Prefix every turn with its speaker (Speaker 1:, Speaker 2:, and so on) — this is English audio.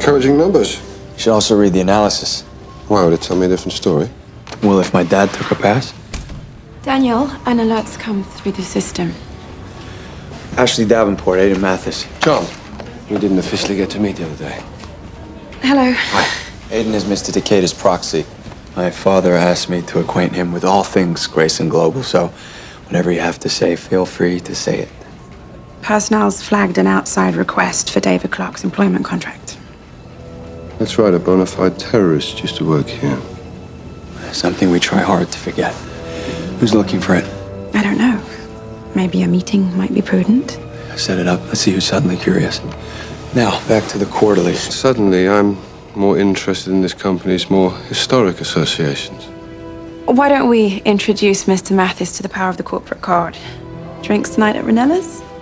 Speaker 1: encouraging numbers.
Speaker 2: You should also read the analysis.
Speaker 1: Why would it tell me a different story?
Speaker 2: Well, if my dad took a pass?
Speaker 3: Daniel, an alert's come through the system.
Speaker 2: Ashley Davenport, Aiden Mathis.
Speaker 1: John, we didn't officially get to meet the other day.
Speaker 3: Hello.
Speaker 2: Hi. Aiden is Mr. Decatur's proxy. My father asked me to acquaint him with all things Grayson Global, so whatever you have to say, feel free to say it.
Speaker 3: Personnel's flagged an outside request for David Clark's employment contract.
Speaker 1: That's right, a bona fide terrorist used to work here.
Speaker 2: Something we try hard to forget. Who's looking for it?
Speaker 3: I don't know. Maybe a meeting might be prudent.
Speaker 2: Set it up. Let's see who's suddenly curious. Now, back to the quarterly.
Speaker 1: Suddenly, I'm more interested in this company's more historic associations.
Speaker 3: Why don't we introduce Mr. Mathis to the power of the corporate card? Drinks tonight at Ranella's?